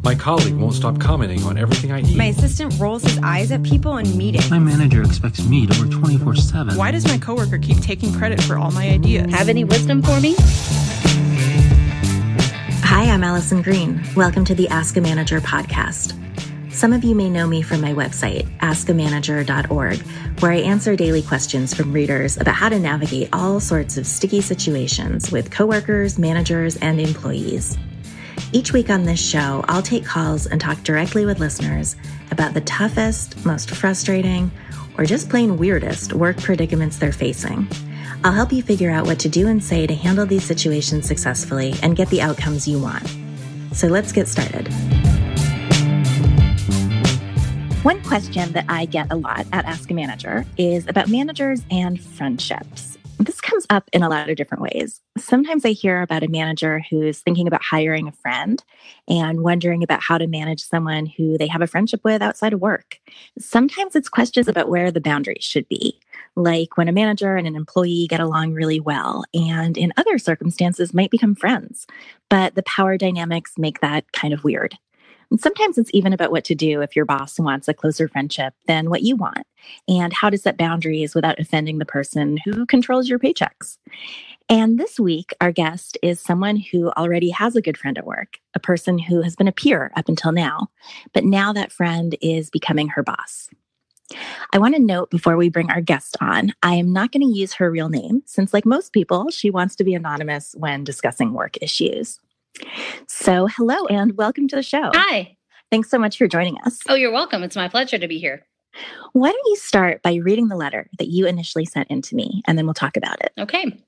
My colleague won't stop commenting on everything I eat. My assistant rolls his eyes at people in meetings. My manager expects me to work 24/7. Why does my coworker keep taking credit for all my ideas? Have any wisdom for me? Hi, I'm Allison Green. Welcome to the Ask a Manager podcast. Some of you may know me from my website, askamanager.org, where I answer daily questions from readers about how to navigate all sorts of sticky situations with coworkers, managers, and employees. Each week on this show, I'll take calls and talk directly with listeners about the toughest, most frustrating, or just plain weirdest work predicaments they're facing. I'll help you figure out what to do and say to handle these situations successfully and get the outcomes you want. So let's get started. One question that I get a lot at Ask a Manager is about managers and friendships. This comes up in a lot of different ways. Sometimes I hear about a manager who's thinking about hiring a friend and wondering about how to manage someone who they have a friendship with outside of work. Sometimes it's questions about where the boundaries should be, like when a manager and an employee get along really well and in other circumstances might become friends, but the power dynamics make that kind of weird. And sometimes it's even about what to do if your boss wants a closer friendship than what you want, and how to set boundaries without offending the person who controls your paychecks. And this week, our guest is someone who already has a good friend at work, a person who has been a peer up until now, but now that friend is becoming her boss. I want to note before we bring our guest on, I am not going to use her real name, since like most people, she wants to be anonymous when discussing work issues. So hello and welcome to the show. Hi. Thanks so much for joining us. Oh, you're welcome. It's my pleasure to be here. Why don't you start by reading the letter that you initially sent in to me, and then we'll talk about it. Okay.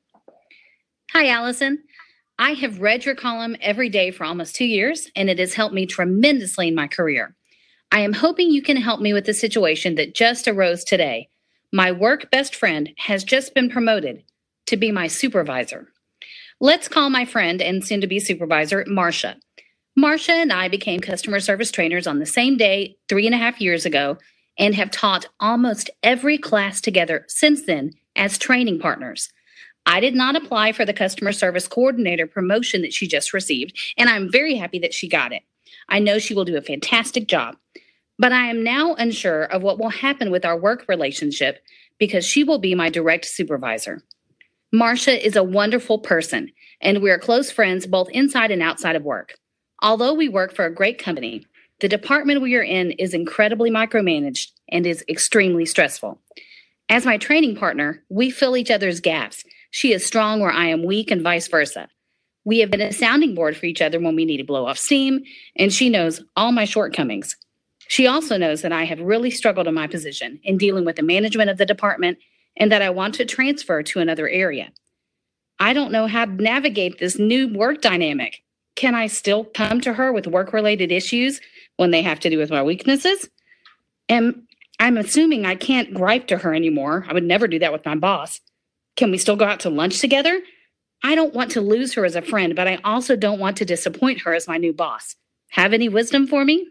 Hi, Allison. I have read your column every day for almost 2 years, and it has helped me tremendously in my career. I am hoping you can help me with the situation that just arose today. My work best friend has just been promoted to be my supervisor. Let's call my friend and soon-to-be supervisor, Marcia. Marcia and I became customer service trainers on the same day 3.5 years ago and have taught almost every class together since then as training partners. I did not apply for the customer service coordinator promotion that she just received, and I'm very happy that she got it. I know she will do a fantastic job, but I am now unsure of what will happen with our work relationship because she will be my direct supervisor. Marcia is a wonderful person, and we are close friends both inside and outside of work. Although we work for a great company, the department we are in is incredibly micromanaged and is extremely stressful. As my training partner, we fill each other's gaps. She is strong where I am weak and vice versa. We have been a sounding board for each other when we need to blow off steam, and she knows all my shortcomings. She also knows that I have really struggled in my position in dealing with the management of the department and that I want to transfer to another area. I don't know how to navigate this new work dynamic. Can I still come to her with work-related issues when they have to do with my weaknesses? And I'm assuming I can't gripe to her anymore. I would never do that with my boss. Can we still go out to lunch together? I don't want to lose her as a friend, but I also don't want to disappoint her as my new boss. Have any wisdom for me?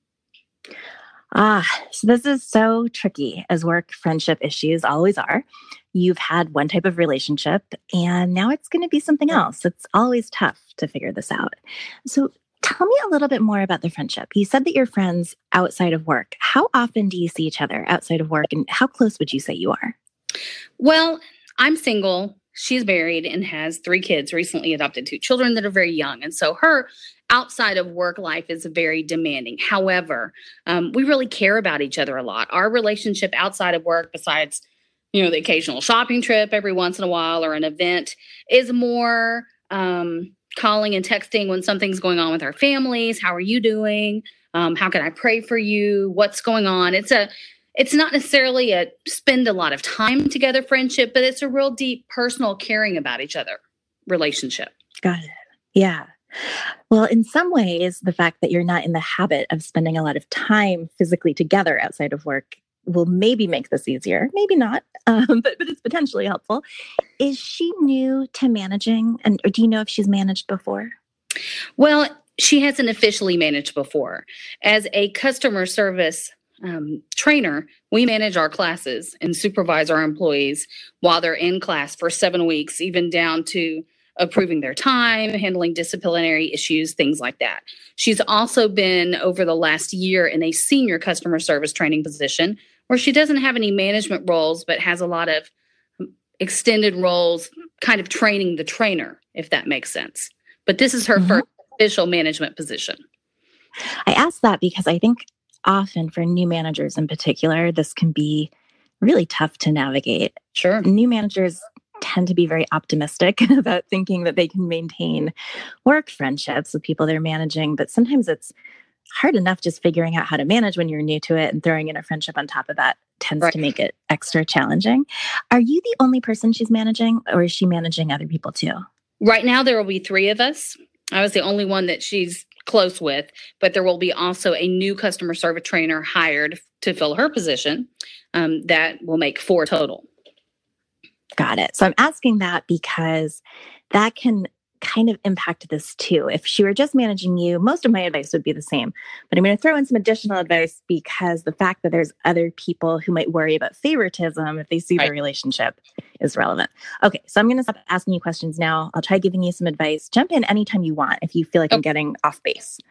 So this is so tricky, as work friendship issues always are. You've had one type of relationship, and now it's going to be something else. It's always tough to figure this out. So tell me a little bit more about the friendship. You said that you're friends outside of work. How often do you see each other outside of work, and how close would you say you are? Well, I'm single. She's married and has 3 kids, recently adopted 2 children that are very young. And so her outside of work life is very demanding. However, we really care about each other a lot. Our relationship outside of work, besides, the occasional shopping trip every once in a while or an event, is more calling and texting when something's going on with our families. How are you doing? How can I pray for you? What's going on? It's not necessarily a spend a lot of time together friendship, but it's a real deep personal caring about each other relationship. Got it. Yeah. Well, in some ways, the fact that you're not in the habit of spending a lot of time physically together outside of work will maybe make this easier. Maybe not, but it's potentially helpful. Is she new to managing? Or do you know if she's managed before? Well, she hasn't officially managed before. As a customer service trainer, we manage our classes and supervise our employees while they're in class for 7 weeks, even down to approving their time, handling disciplinary issues, things like that. She's also been over the last year in a senior customer service training position where she doesn't have any management roles, but has a lot of extended roles, kind of training the trainer, if that makes sense. But this is her first official management position. I ask that because I think often for new managers in particular, this can be really tough to navigate. Sure. New managers tend to be very optimistic about thinking that they can maintain work friendships with people they're managing, but sometimes it's hard enough just figuring out how to manage when you're new to it, and throwing in a friendship on top of that tends to make it extra challenging. Are you the only person she's managing, or is she managing other people too? Right now, there will be 3 of us. I was the only one that she's close with, but there will be also a new customer service trainer hired to fill her position. That will make 4 total. Got it. So I'm asking that because that can kind of impact this too. If she were just managing you, most of my advice would be the same. But I'm going to throw in some additional advice because the fact that there's other people who might worry about favoritism if they see the relationship is relevant. Okay, so I'm going to stop asking you questions now. I'll try giving you some advice. Jump in anytime you want if you feel like I'm getting off base.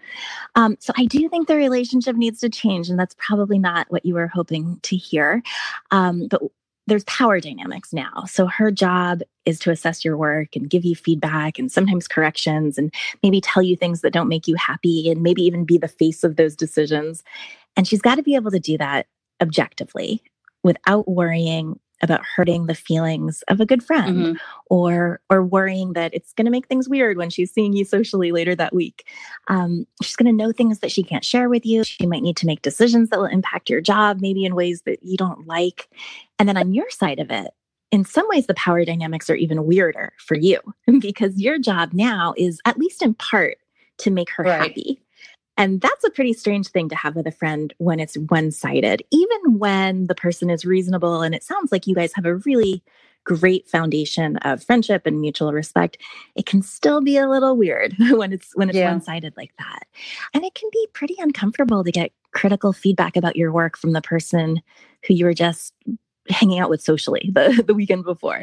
So I do think the relationship needs to change, and that's probably not what you were hoping to hear. But there's power dynamics now. So her job is to assess your work and give you feedback and sometimes corrections and maybe tell you things that don't make you happy and maybe even be the face of those decisions. And she's got to be able to do that objectively without worrying about hurting the feelings of a good friend or worrying that it's going to make things weird when she's seeing you socially later that week. She's going to know things that she can't share with you. She might need to make decisions that will impact your job, maybe in ways that you don't like. And then on your side of it, in some ways, the power dynamics are even weirder for you because your job now is, at least in part, to make her happy. And that's a pretty strange thing to have with a friend when it's one-sided, even when the person is reasonable. And it sounds like you guys have a really great foundation of friendship and mutual respect. It can still be a little weird when it's one-sided like that. And it can be pretty uncomfortable to get critical feedback about your work from the person who you were just hanging out with socially the weekend before.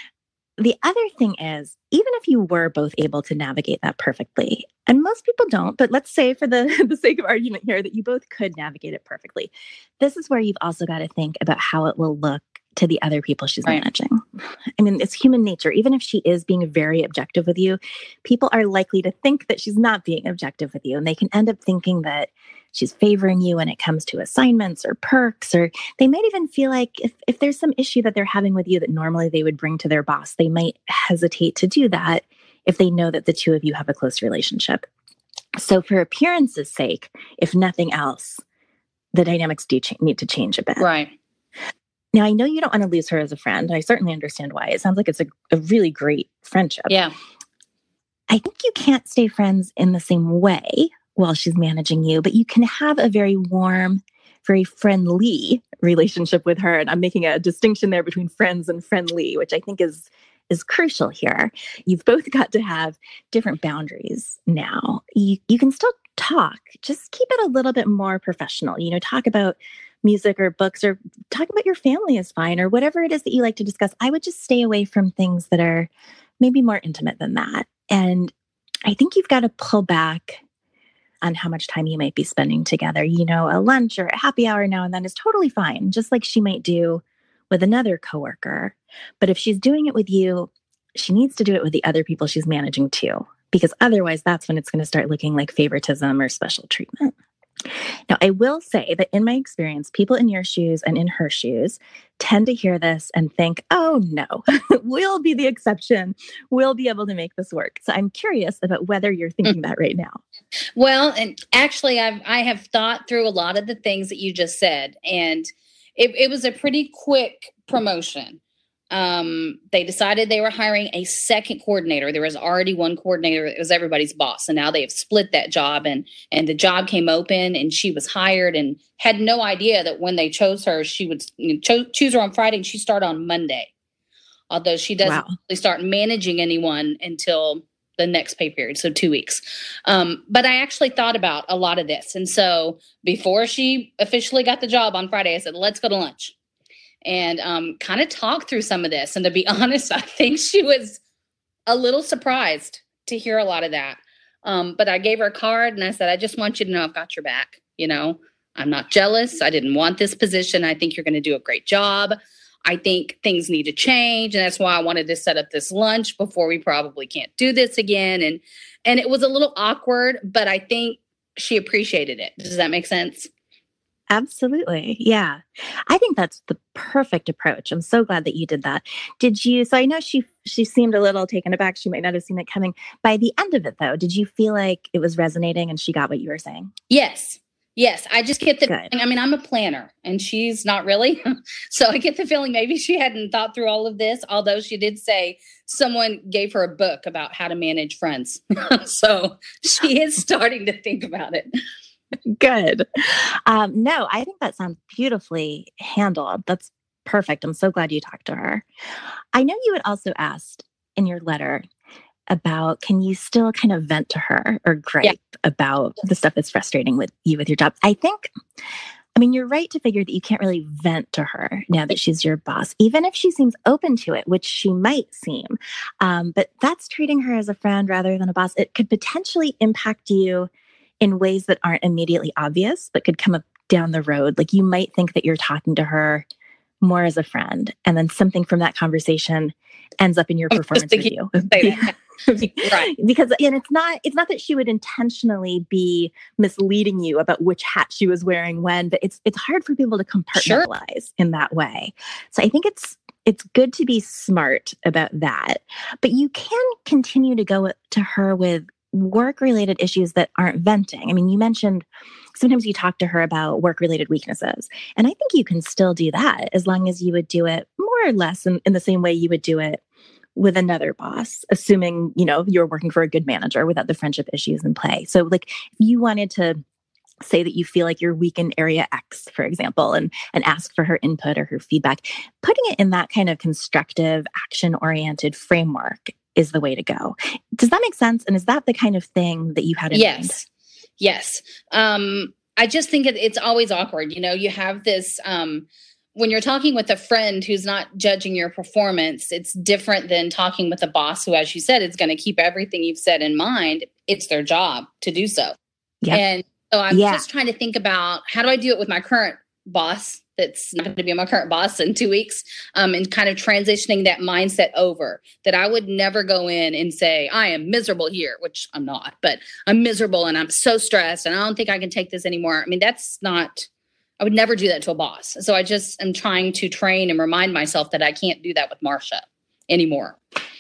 The other thing is, even if you were both able to navigate that perfectly, and most people don't, but let's say for the sake of argument here that you both could navigate it perfectly, this is where you've also got to think about how it will look to the other people she's managing. I mean, it's human nature. Even if she is being very objective with you, people are likely to think that she's not being objective with you. And they can end up thinking that she's favoring you when it comes to assignments or perks, or they might even feel like if there's some issue that they're having with you that normally they would bring to their boss, they might hesitate to do that if they know that the two of you have a close relationship. So for appearance's sake, if nothing else, the dynamics do need to change a bit. Right. Now, I know you don't want to lose her as a friend. I certainly understand why. It sounds like it's a really great friendship. Yeah. I think you can't stay friends in the same way while she's managing you, but you can have a very warm, very friendly relationship with her. And I'm making a distinction there between friends and friendly, which I think is crucial here. You've both got to have different boundaries now. You can still talk, just keep it a little bit more professional. Talk about music or books, or talk about your family is fine, or whatever it is that you like to discuss. I would just stay away from things that are maybe more intimate than that. And I think you've got to pull back on how much time you might be spending together. A lunch or a happy hour now and then is totally fine, just like she might do with another coworker. But if she's doing it with you, she needs to do it with the other people she's managing too, because otherwise that's when it's going to start looking like favoritism or special treatment. Now, I will say that in my experience, people in your shoes and in her shoes tend to hear this and think, oh no, we'll be the exception. We'll be able to make this work. So I'm curious about whether you're thinking that right now. Well, and actually I have thought through a lot of the things that you just said, and it was a pretty quick promotion. They decided they were hiring a second coordinator. There was already one coordinator. It was everybody's boss. And now they have split that job, and the job came open and she was hired, and had no idea that when they chose her, she would choose her on Friday and she started on Monday. Although she doesn't really start managing anyone until the next pay period. So 2 weeks. But I actually thought about a lot of this. And so before she officially got the job on Friday, I said, let's go to lunch. And kind of talk through some of this. And to be honest, I think she was a little surprised to hear a lot of that. But I gave her a card and I said, I just want you to know I've got your back. You know, I'm not jealous. I didn't want this position. I think you're going to do a great job. I think things need to change. And that's why I wanted to set up this lunch before we probably can't do this again. And it was a little awkward, but I think she appreciated it. Does that make sense? Absolutely. Yeah. I think that's the perfect approach. I'm so glad that you did that. So I know she seemed a little taken aback. She might not have seen it coming. By the end of it though, did you feel like it was resonating and she got what you were saying? Yes. I just get the feeling, I mean, I'm a planner and she's not really. So I get the feeling maybe she hadn't thought through all of this, although she did say someone gave her a book about how to manage friends. So she is starting to think about it. Good. No, I think that sounds beautifully handled. That's perfect. I'm so glad you talked to her. I know you had also asked in your letter about, can you still kind of vent to her or gripe about the stuff that's frustrating with you with your job? I mean, you're right to figure that you can't really vent to her now that she's your boss, even if she seems open to it, which she might seem. But that's treating her as a friend rather than a boss. It could potentially impact you in ways that aren't immediately obvious, but could come up down the road. Like you might think that you're talking to her more as a friend, and then something from that conversation ends up in your performance review. Right. Because it's not that she would intentionally be misleading you about which hat she was wearing when, but it's hard for people to compartmentalize in that way. So I think it's good to be smart about that. But you can continue to go to her with work-related issues that aren't venting. I mean, you mentioned sometimes you talk to her about work-related weaknesses. And I think you can still do that as long as you would do it more or less in the same way you would do it with another boss, assuming, you're working for a good manager without the friendship issues in play. So like if you wanted to say that you feel like you're weak in area X, for example, and ask for her input or her feedback, putting it in that kind of constructive, action-oriented framework is the way to go. Does that make sense? And is that the kind of thing that you had in mind? Yes. I just think it's always awkward. You have this, when you're talking with a friend who's not judging your performance, it's different than talking with a boss who, as you said, is going to keep everything you've said in mind. It's their job to do so. Yep. And so I'm just trying to think about, how do I do it with my current boss that's not going to be my current boss in 2 weeks, and kind of transitioning that mindset over, that I would never go in and say, I am miserable here, which I'm not, but I'm miserable and I'm so stressed and I don't think I can take this anymore. I mean, I would never do that to a boss. So I just am trying to train and remind myself that I can't do that with Marcia anymore.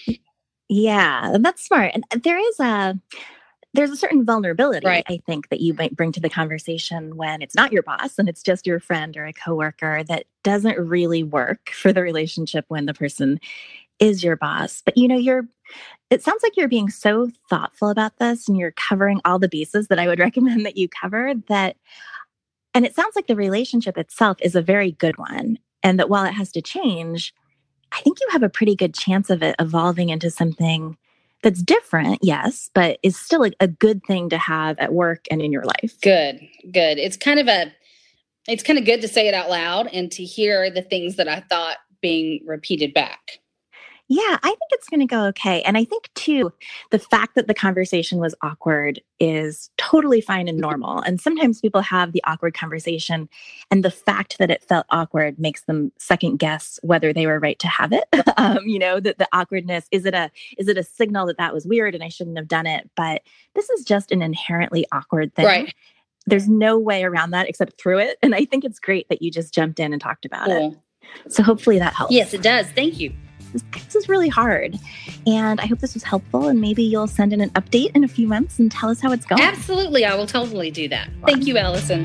Yeah, that's smart. And there's a certain vulnerability, right, I think, that you might bring to the conversation when it's not your boss and it's just your friend or a coworker that doesn't really work for the relationship when the person is your boss. But, it sounds like you're being so thoughtful about this and you're covering all the bases that I would recommend that you cover that. And it sounds like the relationship itself is a very good one. And that while it has to change, I think you have a pretty good chance of it evolving into something that's different, yes, but is still a good thing to have at work and in your life. Good. It's kind of good to say it out loud and to hear the things that I thought being repeated back. Yeah, I think it's going to go okay. And I think, too, the fact that the conversation was awkward is totally fine and normal. And sometimes people have the awkward conversation, and the fact that it felt awkward makes them second guess whether they were right to have it. The awkwardness, is it a signal that was weird and I shouldn't have done it? But this is just an inherently awkward thing. Right. There's no way around that except through it. And I think it's great that you just jumped in and talked about it. So hopefully that helps. Yes, it does. Thank you. This is really hard. And I hope this was helpful. And maybe you'll send in an update in a few months and tell us how it's going. Absolutely. I will totally do that. Thank you, Allison.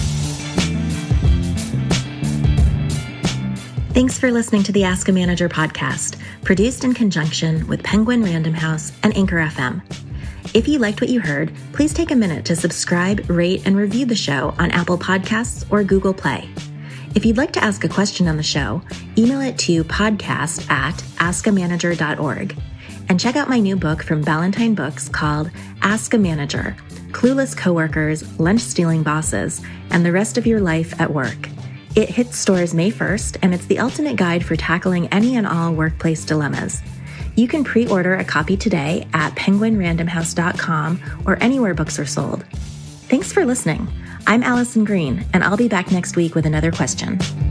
Thanks for listening to the Ask a Manager podcast, produced in conjunction with Penguin Random House and Anchor FM. If you liked what you heard, please take a minute to subscribe, rate, and review the show on Apple Podcasts or Google Play. If you'd like to ask a question on the show, email it to podcast@askamanager.org. And check out my new book from Ballantine Books called Ask a Manager: Clueless Coworkers, Lunch-Stealing Bosses, and the Rest of Your Life at Work. It hits stores May 1st, and it's the ultimate guide for tackling any and all workplace dilemmas. You can pre-order a copy today at penguinrandomhouse.com or anywhere books are sold. Thanks for listening. I'm Allison Green, and I'll be back next week with another question.